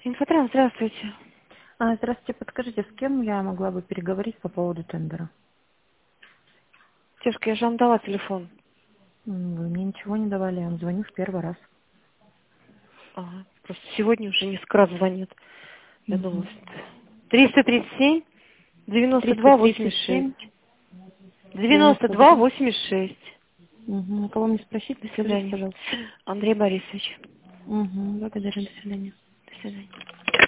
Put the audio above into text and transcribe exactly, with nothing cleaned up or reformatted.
Инфотранс, здравствуйте. А, здравствуйте, подскажите, с кем я могла бы переговорить по поводу тендера? Девушка, я же вам дала телефон. М, Вы мне ничего не давали, я вам звоню в первый раз. Ага, просто сегодня уже несколько раз звонит. Я думала, Угу. триста тридцать семь девяносто триста два тридцать восемьдесят семь шесть. девяносто девяносто два два. восемьдесят шесть. Угу. Кого мне спросить? До Скажите, свидания. пожалуйста. Андрей Борисович. Угу. Благодарю, до свидания. До свидания.